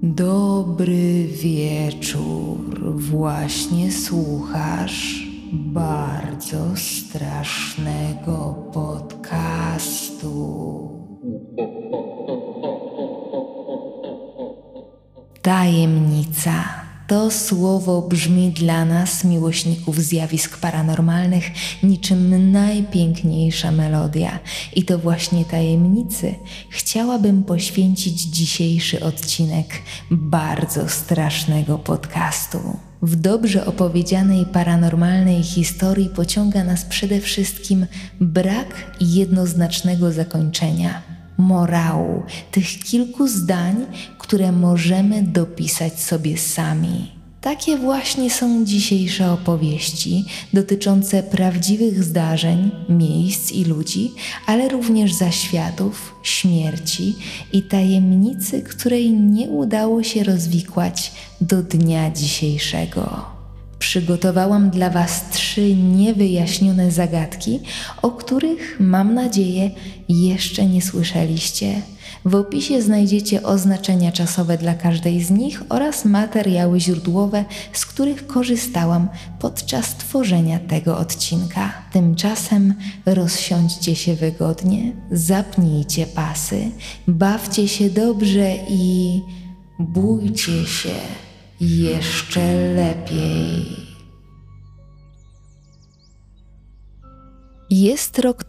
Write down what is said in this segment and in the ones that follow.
Dobry wieczór. Właśnie słuchasz bardzo strasznego podcastu. Tajemnica. To słowo brzmi dla nas, miłośników zjawisk paranormalnych, niczym najpiękniejsza melodia. I to właśnie tajemnicy chciałabym poświęcić dzisiejszy odcinek bardzo strasznego podcastu. W dobrze opowiedzianej paranormalnej historii pociąga nas przede wszystkim brak jednoznacznego zakończenia, morału, tych kilku zdań, które możemy dopisać sobie sami. Takie właśnie są dzisiejsze opowieści dotyczące prawdziwych zdarzeń, miejsc i ludzi, ale również zaświatów, śmierci i tajemnicy, której nie udało się rozwikłać do dnia dzisiejszego. Przygotowałam dla Was 3 niewyjaśnione zagadki, o których, mam nadzieję, jeszcze nie słyszeliście. W opisie znajdziecie oznaczenia czasowe dla każdej z nich oraz materiały źródłowe, z których korzystałam podczas tworzenia tego odcinka. Tymczasem rozsiądźcie się wygodnie, zapnijcie pasy, bawcie się dobrze i bójcie się jeszcze lepiej. Jest rok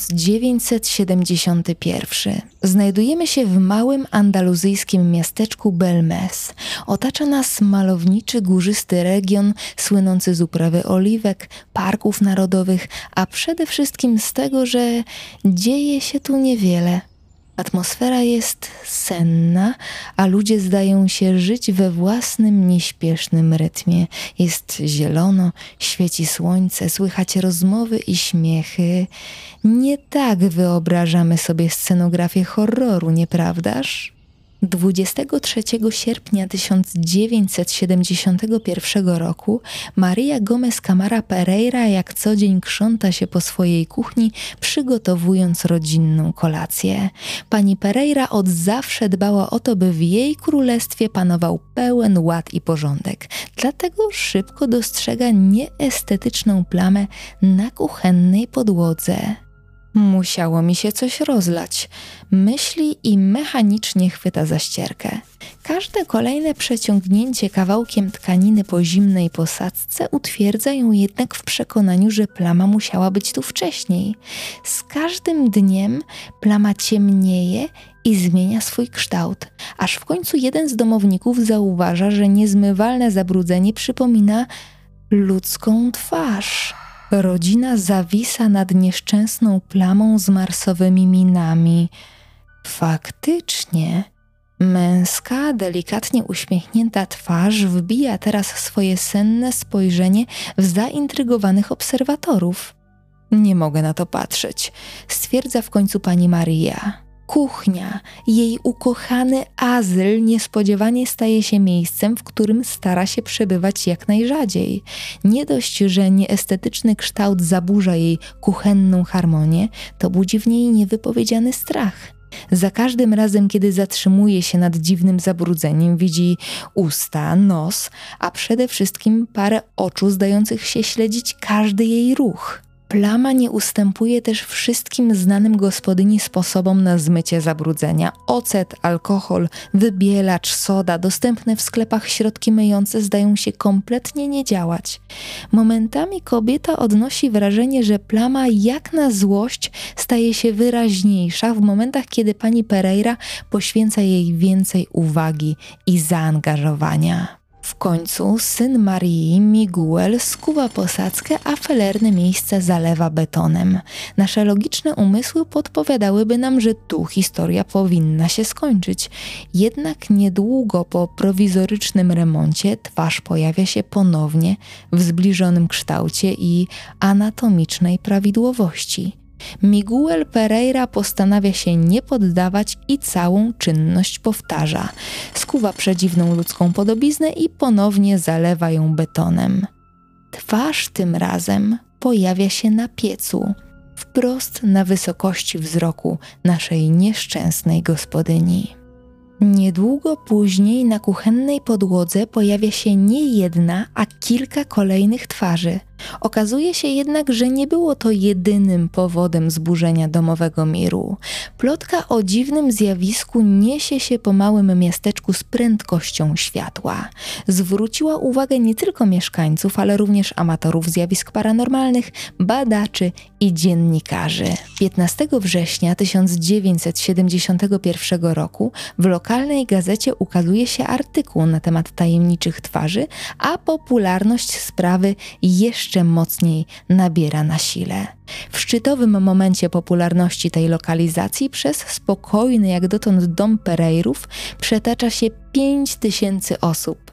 1971. Znajdujemy się w małym andaluzyjskim miasteczku Belmez. Otacza nas malowniczy, górzysty region słynący z uprawy oliwek, parków narodowych, a przede wszystkim z tego, że dzieje się tu niewiele. Atmosfera jest senna, a ludzie zdają się żyć we własnym, nieśpiesznym rytmie. Jest zielono, świeci słońce, słychać rozmowy i śmiechy. Nie tak wyobrażamy sobie scenografię horroru, nieprawdaż? 23 sierpnia 1971 roku Maria Gomez Camara Pereira jak co dzień krząta się po swojej kuchni, przygotowując rodzinną kolację. Pani Pereira od zawsze dbała o to, by w jej królestwie panował pełen ład i porządek. Dlatego szybko dostrzega nieestetyczną plamę na kuchennej podłodze. Musiało mi się coś rozlać. Myśli i mechanicznie chwyta za ścierkę. Każde kolejne przeciągnięcie kawałkiem tkaniny po zimnej posadzce utwierdza ją jednak w przekonaniu, że plama musiała być tu wcześniej. Z każdym dniem plama ciemnieje i zmienia swój kształt, aż w końcu jeden z domowników zauważa, że niezmywalne zabrudzenie przypomina ludzką twarz. Rodzina zawisa nad nieszczęsną plamą z marsowymi minami. Faktycznie, męska, delikatnie uśmiechnięta twarz wbija teraz swoje senne spojrzenie w zaintrygowanych obserwatorów. Nie mogę na to patrzeć, stwierdza w końcu pani Maria. Kuchnia, jej ukochany azyl, niespodziewanie staje się miejscem, w którym stara się przebywać jak najrzadziej. Nie dość, że nieestetyczny kształt zaburza jej kuchenną harmonię, to budzi w niej niewypowiedziany strach. Za każdym razem, kiedy zatrzymuje się nad dziwnym zabrudzeniem, widzi usta, nos, a przede wszystkim parę oczu zdających się śledzić każdy jej ruch. Plama nie ustępuje też wszystkim znanym gospodyni sposobom na zmycie zabrudzenia. Ocet, alkohol, wybielacz, soda, dostępne w sklepach środki myjące zdają się kompletnie nie działać. Momentami kobieta odnosi wrażenie, że plama jak na złość staje się wyraźniejsza w momentach, kiedy pani Pereira poświęca jej więcej uwagi i zaangażowania. W końcu syn Marii, Miguel, skuwa posadzkę, a felerne miejsce zalewa betonem. Nasze logiczne umysły podpowiadałyby nam, że tu historia powinna się skończyć. Jednak niedługo po prowizorycznym remoncie twarz pojawia się ponownie w zbliżonym kształcie i anatomicznej prawidłowości. Miguel Pereira postanawia się nie poddawać i całą czynność powtarza. Skuwa przedziwną ludzką podobiznę i ponownie zalewa ją betonem. Twarz tym razem pojawia się na piecu, wprost na wysokości wzroku naszej nieszczęsnej gospodyni. Niedługo później na kuchennej podłodze pojawia się nie jedna, a kilka kolejnych twarzy. Okazuje się jednak, że nie było to jedynym powodem zburzenia domowego miru. Plotka o dziwnym zjawisku niesie się po małym miasteczku z prędkością światła. Zwróciła uwagę nie tylko mieszkańców, ale również amatorów zjawisk paranormalnych, badaczy i dziennikarzy. 15 września 1971 roku w lokalnej gazecie ukazuje się artykuł na temat tajemniczych twarzy, a popularność sprawy jeszcze mocniej nabiera na sile. W szczytowym momencie popularności tej lokalizacji przez spokojny jak dotąd dom Pereirów przetacza się 5000 osób.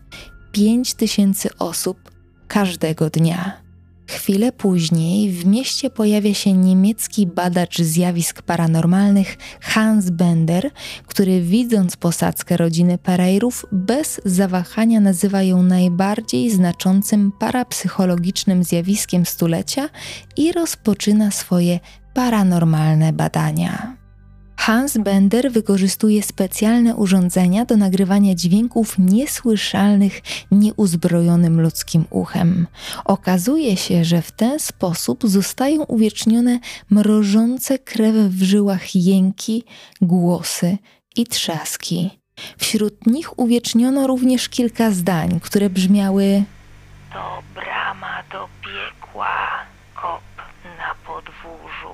5000 osób każdego dnia. Chwilę później w mieście pojawia się niemiecki badacz zjawisk paranormalnych Hans Bender, który widząc posadzkę rodziny Pereirów bez zawahania nazywa ją najbardziej znaczącym parapsychologicznym zjawiskiem stulecia i rozpoczyna swoje paranormalne badania. Hans Bender wykorzystuje specjalne urządzenia do nagrywania dźwięków niesłyszalnych nieuzbrojonym ludzkim uchem. Okazuje się, że w ten sposób zostają uwiecznione mrożące krew w żyłach jęki, głosy i trzaski. Wśród nich uwieczniono również kilka zdań, które brzmiały: to brama do piekła, kop na podwórzu.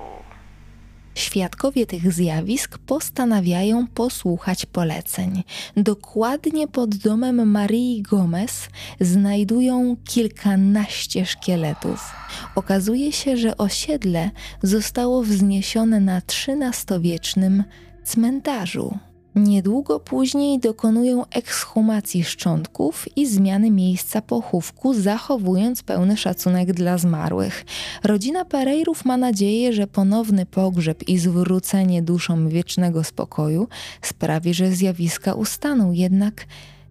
Świadkowie tych zjawisk postanawiają posłuchać poleceń. Dokładnie pod domem Marii Gomez znajdują kilkanaście szkieletów. Okazuje się, że osiedle zostało wzniesione na XIII-wiecznym cmentarzu. Niedługo później dokonują ekshumacji szczątków i zmiany miejsca pochówku, zachowując pełny szacunek dla zmarłych. Rodzina Pereirów ma nadzieję, że ponowny pogrzeb i zwrócenie duszom wiecznego spokoju sprawi, że zjawiska ustaną, jednak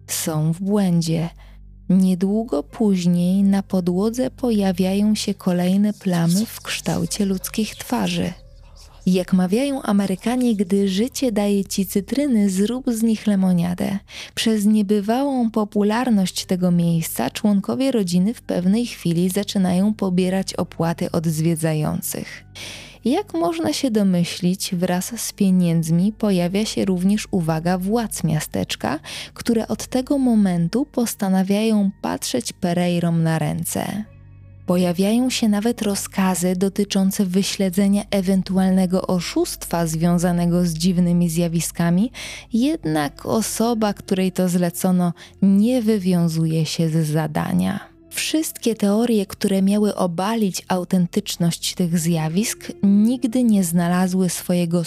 są w błędzie. Niedługo później na podłodze pojawiają się kolejne plamy w kształcie ludzkich twarzy. Jak mawiają Amerykanie, gdy życie daje ci cytryny, zrób z nich lemoniadę. Przez niebywałą popularność tego miejsca członkowie rodziny w pewnej chwili zaczynają pobierać opłaty od zwiedzających. Jak można się domyślić, wraz z pieniędzmi pojawia się również uwaga władz miasteczka, które od tego momentu postanawiają patrzeć Pereirom na ręce. Pojawiają się nawet rozkazy dotyczące wyśledzenia ewentualnego oszustwa związanego z dziwnymi zjawiskami, jednak osoba, której to zlecono, nie wywiązuje się z zadania. Wszystkie teorie, które miały obalić autentyczność tych zjawisk, nigdy nie znalazły swojego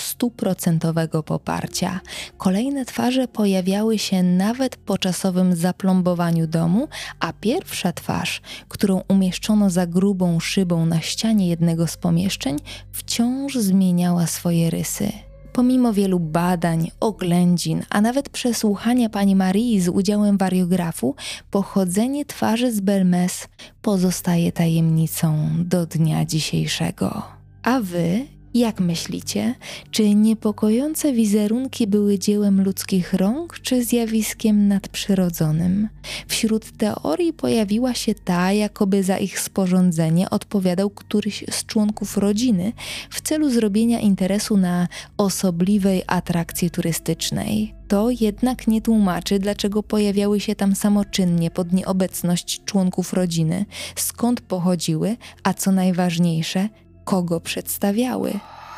100% poparcia. Kolejne twarze pojawiały się nawet po czasowym zaplombowaniu domu, a pierwsza twarz, którą umieszczono za grubą szybą na ścianie jednego z pomieszczeń, wciąż zmieniała swoje rysy. Pomimo wielu badań, oględzin, a nawet przesłuchania pani Marii z udziałem wariografu, pochodzenie twarzy z Belmez pozostaje tajemnicą do dnia dzisiejszego. A wy, jak myślicie, czy niepokojące wizerunki były dziełem ludzkich rąk, czy zjawiskiem nadprzyrodzonym? Wśród teorii pojawiła się ta, jakoby za ich sporządzenie odpowiadał któryś z członków rodziny w celu zrobienia interesu na osobliwej atrakcji turystycznej. To jednak nie tłumaczy, dlaczego pojawiały się tam samoczynnie pod nieobecność członków rodziny, skąd pochodziły, a co najważniejsze, kogo przedstawiały.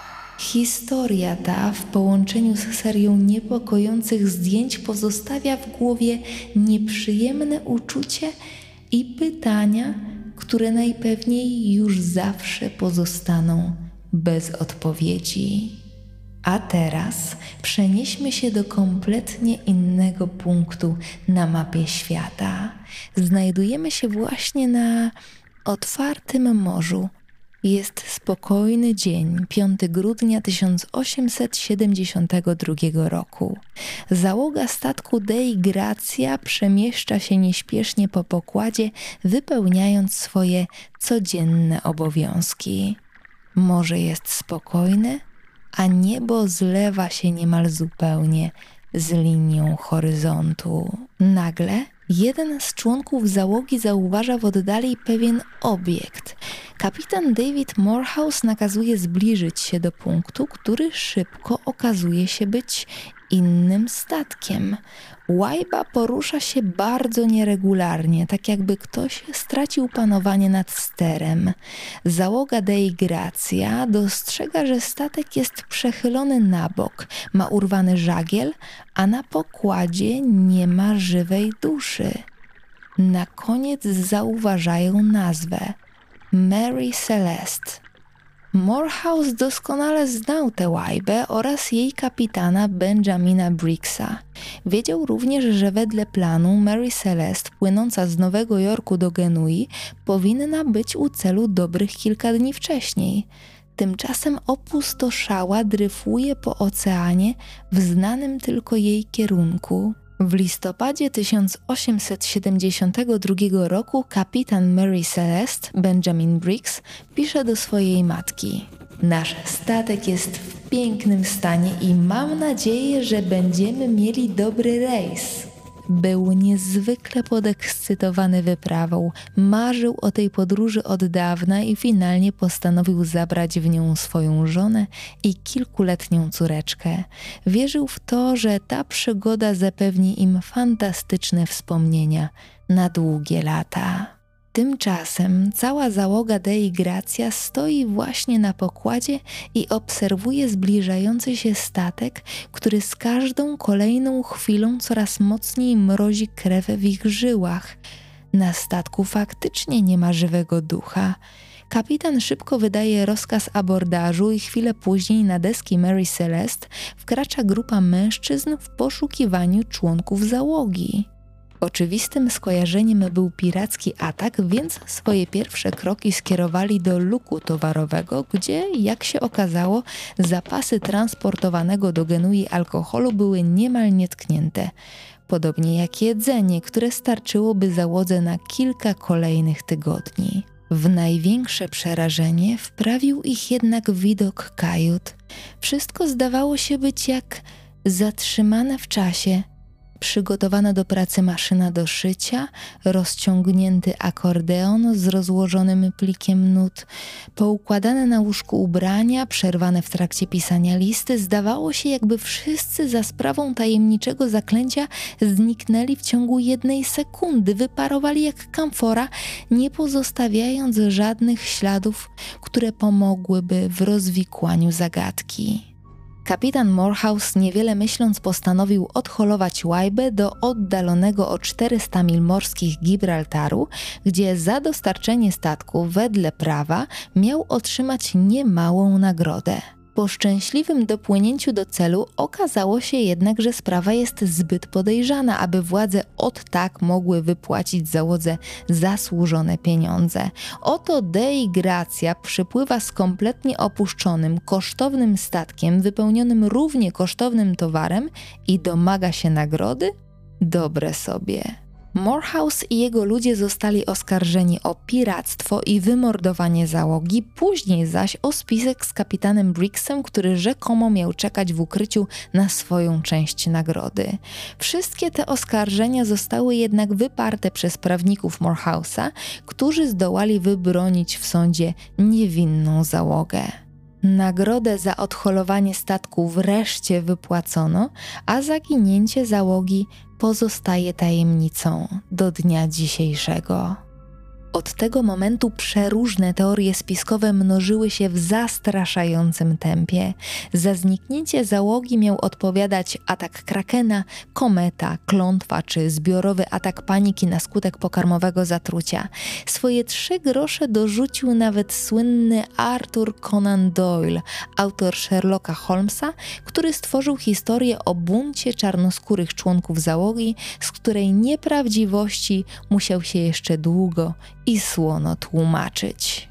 Historia ta w połączeniu z serią niepokojących zdjęć pozostawia w głowie nieprzyjemne uczucie i pytania, które najpewniej już zawsze pozostaną bez odpowiedzi. A teraz przenieśmy się do kompletnie innego punktu na mapie świata. Znajdujemy się właśnie na otwartym morzu. Jest spokojny dzień, 5 grudnia 1872 roku. Załoga statku Dei Gratia przemieszcza się nieśpiesznie po pokładzie, wypełniając swoje codzienne obowiązki. Morze jest spokojne, a niebo zlewa się niemal zupełnie z linią horyzontu. Nagle jeden z członków załogi zauważa w oddali pewien obiekt. Kapitan David Morehouse nakazuje zbliżyć się do punktu, który szybko okazuje się być innym statkiem. Łajba porusza się bardzo nieregularnie, tak jakby ktoś stracił panowanie nad sterem. Załoga Dei Gratia dostrzega, że statek jest przechylony na bok, ma urwany żagiel, a na pokładzie nie ma żywej duszy. Na koniec zauważają nazwę – Mary Celeste. Morehouse doskonale znał tę łajbę oraz jej kapitana Benjamina Briggsa. Wiedział również, że wedle planu Mary Celeste, płynąca z Nowego Jorku do Genui, powinna być u celu dobrych kilka dni wcześniej. Tymczasem opustoszała dryfuje po oceanie w znanym tylko jej kierunku. W listopadzie 1872 roku kapitan Mary Celeste, Benjamin Briggs, pisze do swojej matki: nasz statek jest w pięknym stanie i mam nadzieję, że będziemy mieli dobry rejs. Był niezwykle podekscytowany wyprawą, marzył o tej podróży od dawna i finalnie postanowił zabrać w nią swoją żonę i kilkuletnią córeczkę. Wierzył w to, że ta przygoda zapewni im fantastyczne wspomnienia na długie lata. Tymczasem cała załoga Dei Gratia stoi właśnie na pokładzie i obserwuje zbliżający się statek, który z każdą kolejną chwilą coraz mocniej mrozi krew w ich żyłach. Na statku faktycznie nie ma żywego ducha. Kapitan szybko wydaje rozkaz abordażu i chwilę później na deski Mary Celeste wkracza grupa mężczyzn w poszukiwaniu członków załogi. Oczywistym skojarzeniem był piracki atak, więc swoje pierwsze kroki skierowali do luku towarowego, gdzie, jak się okazało, zapasy transportowanego do Genui alkoholu były niemal nietknięte. Podobnie jak jedzenie, które starczyłoby załodze na kilka kolejnych tygodni. W największe przerażenie wprawił ich jednak widok kajut. Wszystko zdawało się być jak zatrzymane w czasie. Przygotowana do pracy maszyna do szycia, rozciągnięty akordeon z rozłożonym plikiem nut, poukładane na łóżku ubrania, przerwane w trakcie pisania listy, zdawało się, jakby wszyscy za sprawą tajemniczego zaklęcia zniknęli w ciągu 1 sekundy, wyparowali jak kamfora, nie pozostawiając żadnych śladów, które pomogłyby w rozwikłaniu zagadki. Kapitan Morehouse, niewiele myśląc, postanowił odholować łajbę do oddalonego o 400 mil morskich Gibraltaru, gdzie za dostarczenie statku wedle prawa miał otrzymać niemałą nagrodę. Po szczęśliwym dopłynięciu do celu okazało się jednak, że sprawa jest zbyt podejrzana, aby władze od tak mogły wypłacić załodze zasłużone pieniądze. Oto Dei Gratia przypływa z kompletnie opuszczonym, kosztownym statkiem, wypełnionym równie kosztownym towarem i domaga się nagrody? Dobre sobie. Morehouse i jego ludzie zostali oskarżeni o piractwo i wymordowanie załogi, później zaś o spisek z kapitanem Briggsem, który rzekomo miał czekać w ukryciu na swoją część nagrody. Wszystkie te oskarżenia zostały jednak wyparte przez prawników Morehouse'a, którzy zdołali wybronić w sądzie niewinną załogę. Nagrodę za odholowanie statku wreszcie wypłacono, a zaginięcie załogi pozostaje tajemnicą do dnia dzisiejszego. Od tego momentu przeróżne teorie spiskowe mnożyły się w zastraszającym tempie. Za zniknięcie załogi miał odpowiadać atak Krakena, kometa, klątwa czy zbiorowy atak paniki na skutek pokarmowego zatrucia. Swoje 3 grosze dorzucił nawet słynny Arthur Conan Doyle, autor Sherlocka Holmesa, który stworzył historię o buncie czarnoskórych członków załogi, z której nieprawdziwości musiał się jeszcze długo i słono tłumaczyć.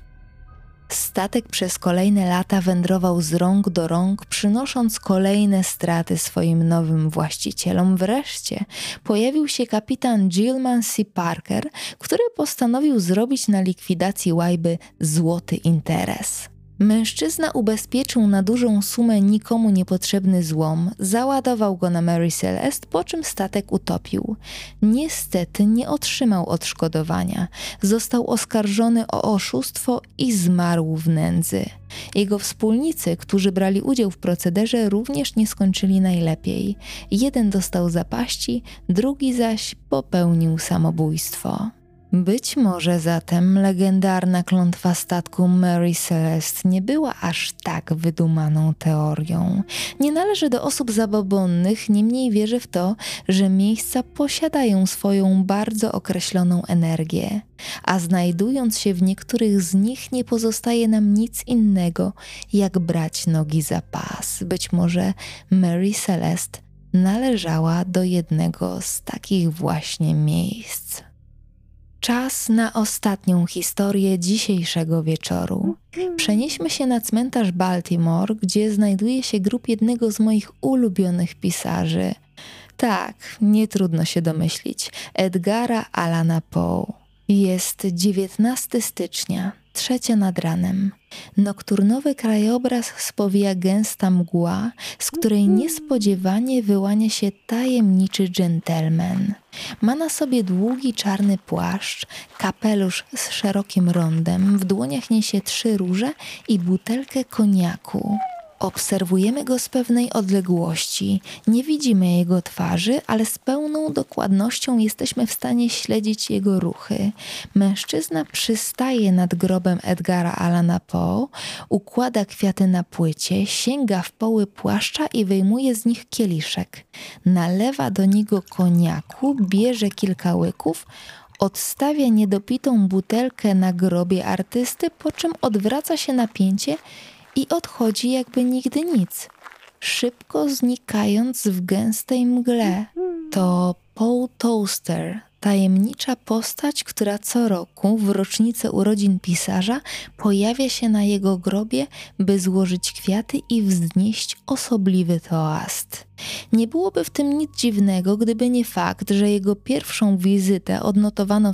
Statek przez kolejne lata wędrował z rąk do rąk, przynosząc kolejne straty swoim nowym właścicielom. Wreszcie pojawił się kapitan Gilman C. Parker, który postanowił zrobić na likwidacji łajby złoty interes. Mężczyzna ubezpieczył na dużą sumę nikomu niepotrzebny złom, załadował go na Mary Celeste, po czym statek utopił. Niestety nie otrzymał odszkodowania. Został oskarżony o oszustwo i zmarł w nędzy. Jego wspólnicy, którzy brali udział w procederze, również nie skończyli najlepiej. Jeden dostał zapaści, drugi zaś popełnił samobójstwo. Być może zatem legendarna klątwa statku Mary Celeste nie była aż tak wydumaną teorią. Nie należy do osób zabobonnych, niemniej wierzę w to, że miejsca posiadają swoją bardzo określoną energię, a znajdując się w niektórych z nich nie pozostaje nam nic innego, jak brać nogi za pas. Być może Mary Celeste należała do jednego z takich właśnie miejsc. Czas na ostatnią historię dzisiejszego wieczoru. Przenieśmy się na cmentarz Baltimore, gdzie znajduje się grób jednego z moich ulubionych pisarzy. Tak, nie trudno się domyślić, Edgara Allana Poe. Jest 19 stycznia, 3 nad ranem. Nokturnowy krajobraz spowija gęsta mgła, z której niespodziewanie wyłania się tajemniczy dżentelmen. Ma na sobie długi czarny płaszcz, kapelusz z szerokim rondem, w dłoniach niesie 3 róże i butelkę koniaku. Obserwujemy go z pewnej odległości. Nie widzimy jego twarzy, ale z pełną dokładnością jesteśmy w stanie śledzić jego ruchy. Mężczyzna przystaje nad grobem Edgara Allana Poe, układa kwiaty na płycie, sięga w poły płaszcza i wyjmuje z nich kieliszek. Nalewa do niego koniaku, bierze kilka łyków, odstawia niedopitą butelkę na grobie artysty, po czym odwraca się na pięcie i odchodzi jakby nigdy nic, szybko znikając w gęstej mgle. To Paul Toaster, tajemnicza postać, która co roku w rocznicę urodzin pisarza pojawia się na jego grobie, by złożyć kwiaty i wznieść osobliwy toast. Nie byłoby w tym nic dziwnego, gdyby nie fakt, że jego pierwszą wizytę odnotowano w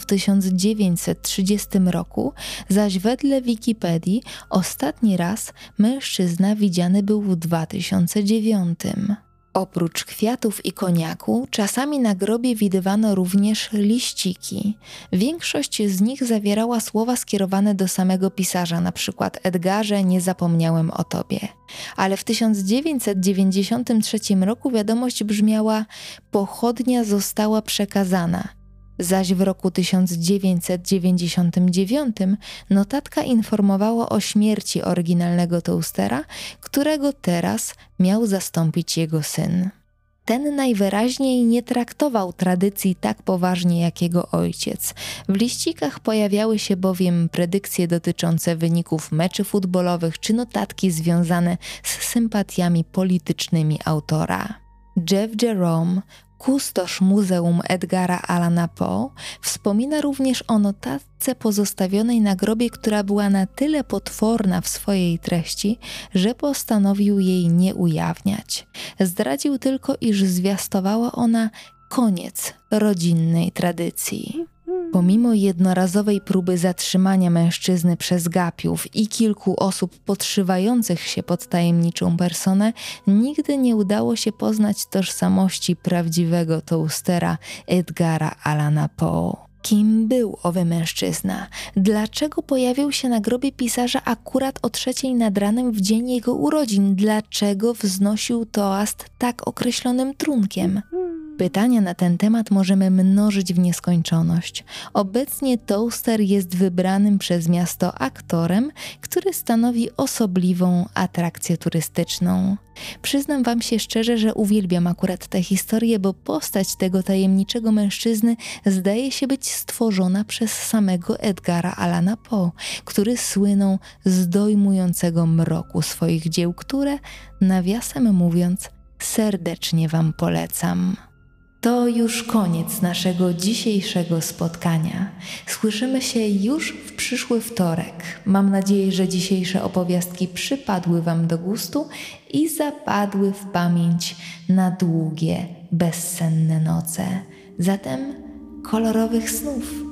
1930 roku, zaś wedle Wikipedii ostatni raz mężczyzna widziany był w 2009. Oprócz kwiatów i koniaku, czasami na grobie widywano również liściki. Większość z nich zawierała słowa skierowane do samego pisarza, na przykład Edgarze, nie zapomniałem o tobie. Ale w 1993 roku wiadomość brzmiała: pochodnia została przekazana. Zaś w roku 1999 notatka informowała o śmierci oryginalnego toastera, którego teraz miał zastąpić jego syn. Ten najwyraźniej nie traktował tradycji tak poważnie jak jego ojciec. W liścikach pojawiały się bowiem predykcje dotyczące wyników meczy futbolowych czy notatki związane z sympatiami politycznymi autora. Jeff Jerome, kustosz Muzeum Edgara Allana Poe, wspomina również o notatce pozostawionej na grobie, która była na tyle potworna w swojej treści, że postanowił jej nie ujawniać. Zdradził tylko, iż zwiastowała ona koniec rodzinnej tradycji. Pomimo jednorazowej próby zatrzymania mężczyzny przez gapiów i kilku osób podszywających się pod tajemniczą personę, nigdy nie udało się poznać tożsamości prawdziwego toastera Edgara Allana Poe. Kim był owy mężczyzna? Dlaczego pojawił się na grobie pisarza akurat o 3 nad ranem w dzień jego urodzin? Dlaczego wznosił toast tak określonym trunkiem? Pytania na ten temat możemy mnożyć w nieskończoność. Obecnie Toaster jest wybranym przez miasto aktorem, który stanowi osobliwą atrakcję turystyczną. Przyznam wam się szczerze, że uwielbiam akurat tę historię, bo postać tego tajemniczego mężczyzny zdaje się być stworzona przez samego Edgara Allana Poe, który słynął z dojmującego mroku swoich dzieł, które, nawiasem mówiąc, serdecznie wam polecam. To już koniec naszego dzisiejszego spotkania. Słyszymy się już w przyszły wtorek. Mam nadzieję, że dzisiejsze opowiastki przypadły wam do gustu i zapadły w pamięć na długie, bezsenne noce. Zatem kolorowych snów.